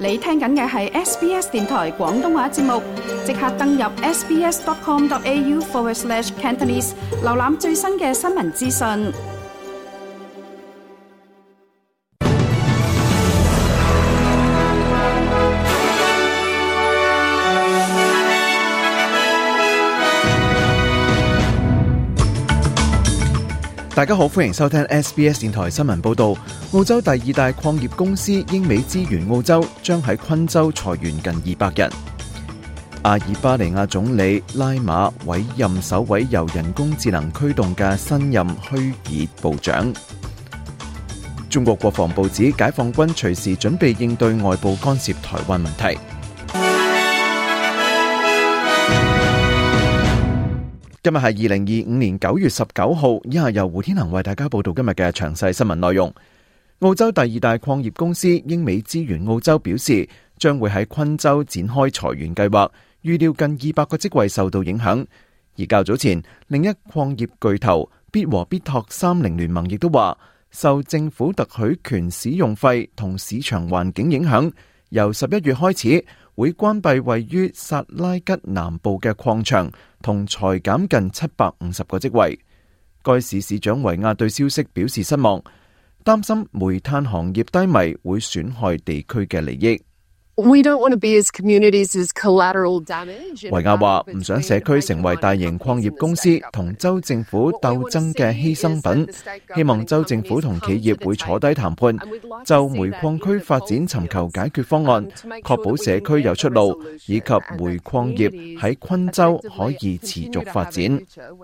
你聽緊嘅係 SBS 電台廣東話節目，即刻登入 sbs.com.au/Cantonese 瀏覽最新嘅新聞資訊。 大家好，歡迎收聽 SBS 電台新聞報道。澳洲第二大礦業公司英美資源澳洲將喺昆州裁員近200人。阿爾巴尼亞總理拉馬委任首位由人工智能驅動嘅新任虛擬部長。中國國防部指解放軍隨時準備應對外部干涉台灣問題。今日係2025年9月19號，以下由胡天恒為大家報道今日嘅詳細新聞內容。澳洲第二大礦業公司英美資源澳洲表示，將會喺昆州展開裁員計劃，預料近200個職位受到影響。而較早前，另一礦業巨頭必和必拓30聯盟亦都話，受政府特許權使用費同市場環境影響，由11月開始會關閉位於薩拉吉南部嘅礦場，同裁減近750個職位。該市市長維亞對消息表示失望，擔心煤炭行業低迷會損害地區嘅利益。 We don't want to be as communities as collateral damage. 維亞話唔想社區成為大型礦業公司同州政府鬥爭嘅犧牲品，希望州政府同企業會坐低談判，就煤礦區發展尋求解決方案，確保社區有出路，以及煤礦業喺昆州可以持續發展。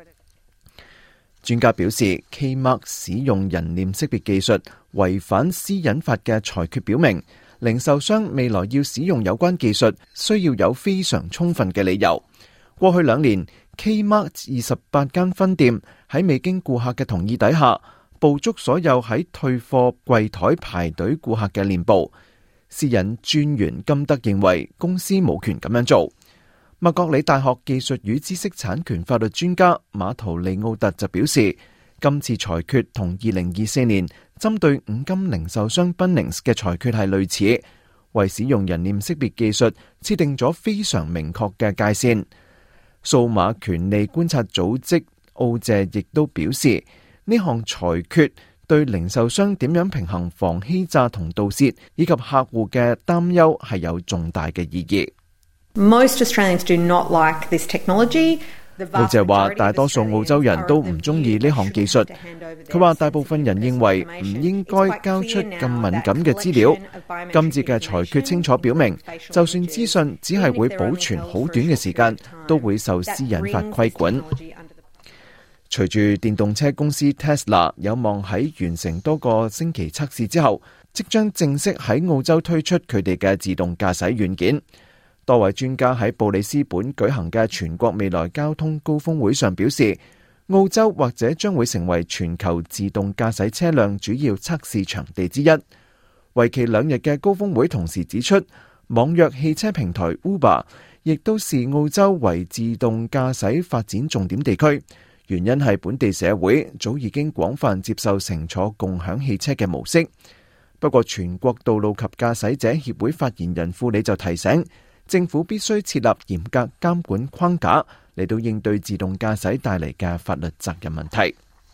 專家表示 ，Kmark 使用人臉識別技術違反私隱法嘅裁決表明，零售商未來要使用有關技術，需要有非常充分嘅理由。過去2年 ，Kmark 28間分店喺未經顧客嘅同意底下，捕捉所有喺退貨櫃台排隊顧客嘅臉部。私隱專員金德認為公司冇權咁樣做。麥覺里大學技術與知識產權法律專家馬圖利奧特就表示，今次裁決同2024年針對五金零售商 Bunnings 嘅裁決係類似，為使用人臉識別技術設定咗非常明確嘅界線。數碼權利觀察組織澳謝亦都表示，呢項裁決對零售商點樣平衡防欺詐同盜竊以及客戶嘅擔憂係有重大嘅意義。 Most Australians do not like this technology. 澳謝話大多數澳洲人都唔中意呢項技術。佢話大部分人認為唔應該交出咁敏感嘅資料。今次嘅裁決清楚表明，就算資訊只係會保存好短嘅時間，都會受私隱法規管。隨住電動車公司 Tesla 有望喺完成多個星期測試之後，即將正式喺澳洲推出佢哋嘅自動駕駛軟件。多位專家喺布里斯本舉行嘅全國未來交通高峰會上表示，澳洲或者將會成為全球自動駕駛車輛主要測試場地之一。為期2日嘅高峰會同時指出，網約汽車平台 Uber 亦都視澳洲為自動駕駛發展重點地區，原因係本地社會早已經廣泛接受乘坐共享汽車嘅模式。不過，全國道路及駕駛者協會發言人庫里就提醒，政府必須設立嚴格監管框架嚟到應對自動駕駛帶嚟嘅法律責任問題。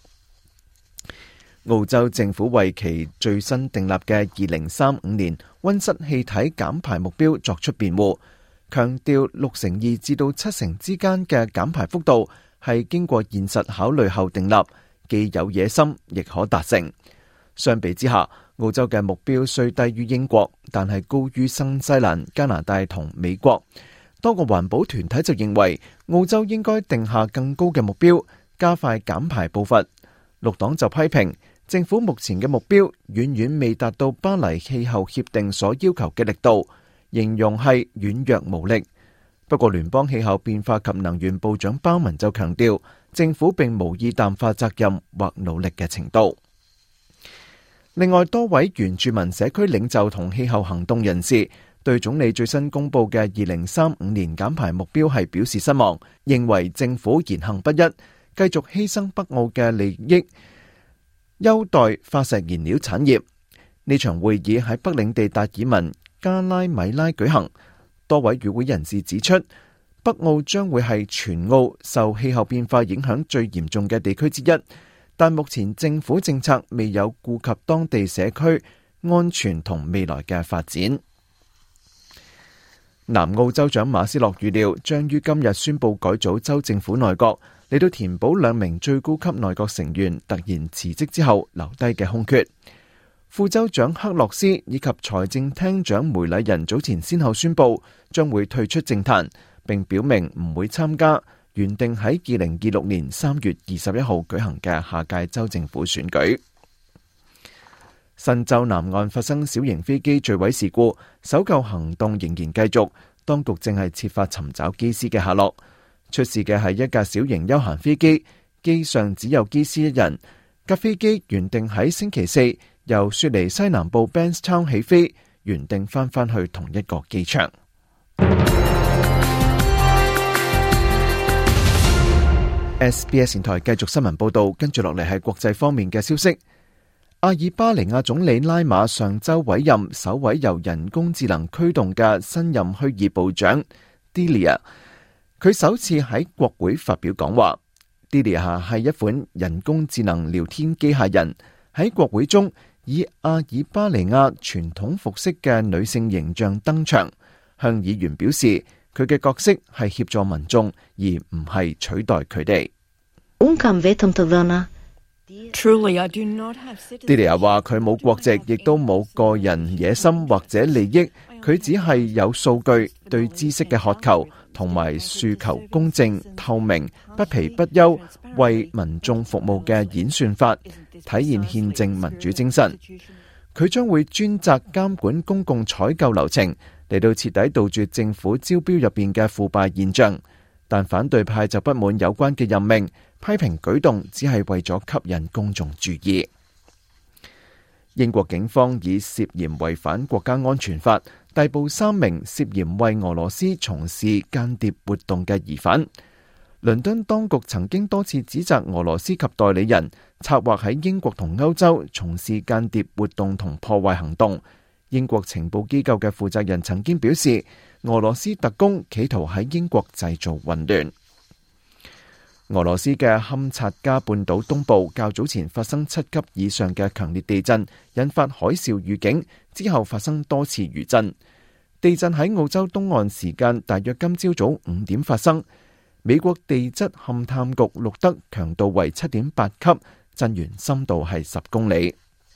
澳洲政府為其最新訂立嘅2035年溫室氣體減排目標作出辯護，強調62%至到7%之間嘅減排幅度係經過現實考慮後訂立，既有野心亦可達成。相比之下，澳洲嘅目標雖低於英國，但係高於新西蘭、加拿大同美國。多個環保團體就認為澳洲應該定下更高嘅目標，加快減排步伐。綠黨就批評政府目前嘅目標遠遠未達到巴黎氣候協定所要求嘅力度，形容係軟弱無力。不過聯邦氣候變化及能源部長鮑文就強調，政府並無意淡化責任或努力嘅程度。另外，多位原住民社區領袖同氣候行動人士對總理最新公布嘅2035年減排目標係表示失望，認為政府言行不一，繼續犧牲北澳嘅利益，優待化石燃料產業。呢場會議喺北領地達爾文加拉米拉舉行。多位與會人士指出，北澳將會係全澳受氣候變化影響最嚴重嘅地區之一，但目前政府政策未有顧及當地社區安全同未來嘅發展。南澳州長馬斯洛預料將於今日宣布改組州政府內閣，嚟到填補兩名最高級內閣成員突然辭職之後留低嘅空缺。副州長克洛斯以及財政廳長梅禮人早前先後宣布將會退出政壇，並表明唔會參加原定喺2026年3月21號舉行嘅下屆州政府選舉。新州南岸發生小型飛機墜毀事故，搜救行動仍然繼續，當局正係設法尋找機師嘅下落。出事嘅係一架小型休閒飛機，機上只有機師一人。架飛機原定喺星期四由雪梨西南部 Bankstown 起飛，原定返去同一個機場。SBS 電台繼續新聞報道，跟住落嚟係國際方面嘅消息。阿爾巴尼亞總理拉馬上周委任首位由人工智能驅動嘅新任虛擬部長 Delia， 佢首次喺國會發表講話。Delia 係一款人工智能聊天機械人，喺國會中以阿爾巴尼亞傳統服飾嘅女性形象登場，向議員表示佢嘅角色係協助民眾，而唔係取代佢哋。Delia 話佢冇國籍，亦都冇個人野心或者利益，佢只係有數據、對知識嘅渴求，同埋訴求公正、透明、不疲不休為民眾服務嘅演算法，體現憲政民主精神。佢將會專責監管公共採購流程，嚟到徹底杜絕政府招標入邊嘅腐敗現象。但反對派就不滿有關嘅任命，批評舉動只係為咗吸引公眾注意。英國警方以涉嫌違反國家安全法逮捕3名涉嫌為俄羅斯從事間諜活動嘅疑犯。倫敦當局曾經多次指責俄羅斯及代理人策劃喺英國同歐洲從事間諜活動同破壞行動。英國情報機構嘅負責人曾經表示，俄羅斯特工企圖喺英國製造混亂。俄羅斯嘅堪察加半島東部較早前發生7級以上嘅強烈地震，引發海嘯預警，之後發生多次餘震。地震喺澳洲東岸時間大約今朝早5點發生。美國地質勘探局錄得強度為7.8級，震源深度係10公里。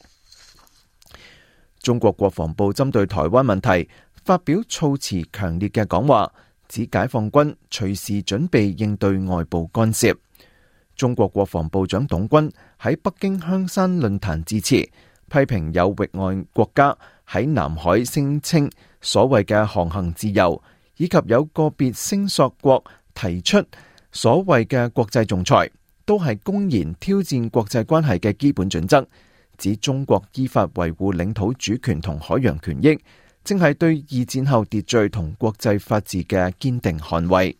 中國國防部針對台灣問題發表措辭強烈嘅講話，指解放軍隨時準備應對外部干涉。中國國防部長董軍喺北京香山論壇致辭，批評有域外國家喺南海聲稱所謂嘅航行自由，以及有個別聲索國提出所謂嘅國際仲裁，都係公然挑戰國際關係嘅基本準則，指中國依法維護領土主權同海洋權益，正係對二戰後秩序同國際法治嘅堅定捍衛。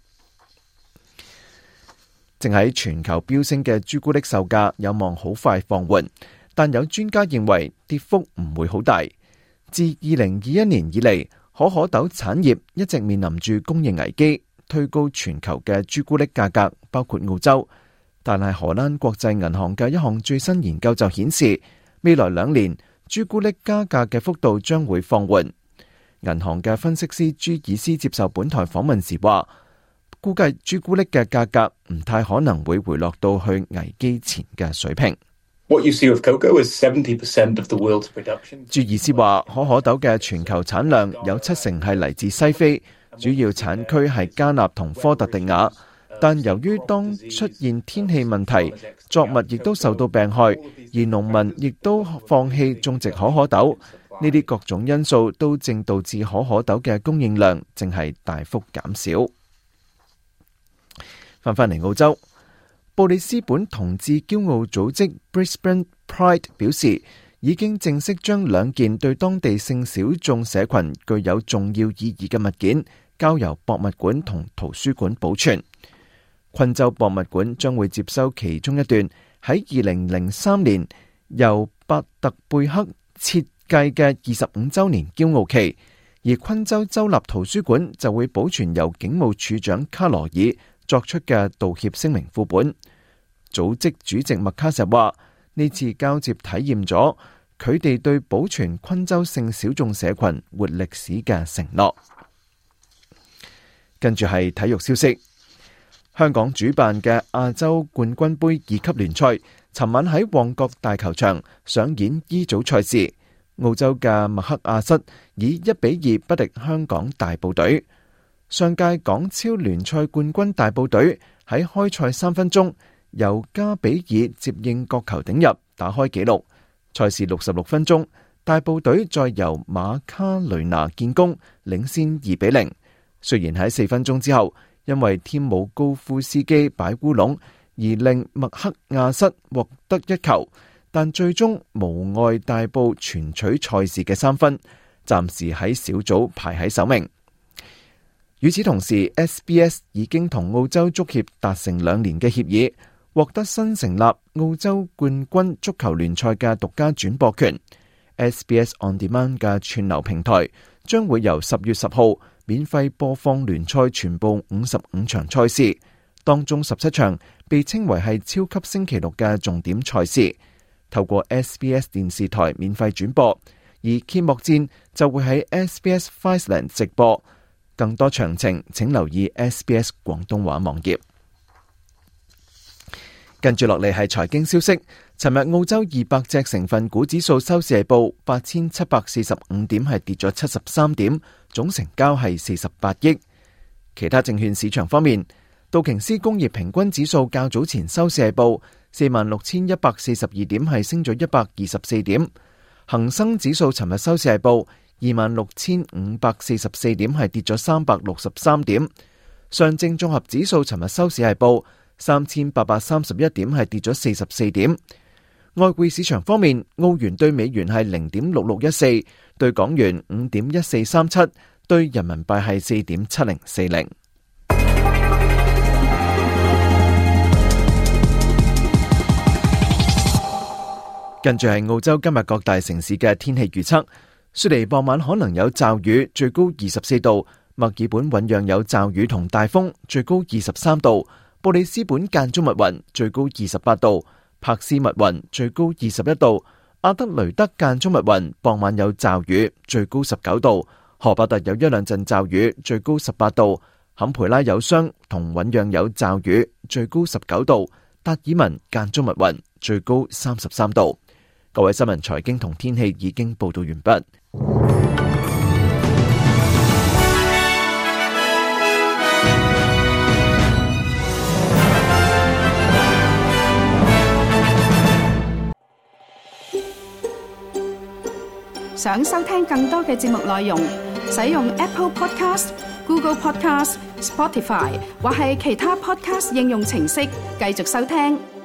正喺全球飆升嘅朱古力售價有望好快放緩，但有專家認為跌幅唔會好大。自2021年以嚟，可可豆產業一直面臨住供應危機，推高全球嘅朱古力價格，包括澳洲。但係荷蘭國際銀行嘅一項最新研究就顯示，未來2年朱古力加價嘅幅度將會放緩。銀行嘅分析師朱爾斯接受本台訪問時話，估計朱古力嘅價格唔太可能會回落到去危機前嘅水平。 What you see with cocoa is 70% of the world's production. 朱爾斯話，可可豆嘅全球產量有70%係嚟自西非，主要產區係加納同科特迪瓦。但由於當出現天氣問題，作物亦都受到病害，而農民亦都放棄種植可可豆，呢啲各種因素都正導致可可豆嘅供應量正係大幅減少。翻嚟澳洲，布里斯本同志驕傲組織 Brisbane Pride 表示，已經正式將2件對當地性小眾社群具有重要意義嘅物件交由博物館同圖書館保存。昆州博物館將會接收其中一段喺2003年由伯特貝克設計嘅25週年驕傲旗， 而昆州州立圖書館就會保存由警務處長卡羅爾作出嘅道歉聲明副本。組織主席麥卡錫話：呢次交接體驗咗佢哋對保存昆州性小眾社群活歷史嘅承諾。跟住係體育消息，香港主辦嘅亞洲冠軍盃2級聯賽，尋晚喺旺角大球場上演 E 組賽事。澳洲嘅麥克亞瑟以1-2不敵香港大埔隊。上屆港超聯賽冠軍大埔隊喺開賽3分鐘由加比爾接應角球頂入，打開紀錄。賽事66分鐘，大埔隊再由馬卡雷拿建功，領先2-0。雖然喺4分鐘之後，因為添姆高夫斯基擺烏龍而令麥克亞瑟獲得1球，但最終無礙大埔全取賽事嘅3分，暫時喺小組排喺首名。與此同時 SBS 已經同澳洲足協達成2年嘅協議，獲得新成立澳洲冠軍足球聯賽嘅獨家轉播權。SBS On Demand 嘅串流平台將會由10月10號免費播放聯賽全部55場賽事，當中17場被稱為係超級星期六嘅重點賽事，透過 SBS 電視台免費轉播，而揭幕戰就會喺 SBS Viceland 直播。更多詳情請留意 SBS 廣東話網頁。跟住落嚟係財經消息。尋日澳洲200隻成分股指數收市係報8745點，係跌咗73點，總成交係48億。其他證券市場方面，道瓊斯工業平均指數較早前收市係報46,142點，係升咗124點。恒生指數尋日收市係報26,544點，係跌咗363點。上證綜合指數尋日收市係報3,831點，係跌咗44點。外匯市場方面，澳元對美元係0.6614，對港元5.1437，對人民幣係4.7040。跟住係澳洲今日各大城市嘅天氣預測。雪梨傍晚可能有驟雨，最高24度；墨爾本醞釀有驟雨同大風，最高23度；布里斯本間中密雲，最高28度；柏斯密雲，最高21度；阿德雷德間中密雲，傍晚有驟雨，最高19度；荷伯特有1兩陣驟雨，最高18度；坎培拉有霜同醞釀有驟雨，最高19度；達爾文間中密雲，最高33度。各位新聞、財經同天氣已經報道完畢。 想收聽更多嘅節目內容，使用 Apple Podcast、Google Podcast、Spotify 或係其他 Podcast 應用程式繼續收聽。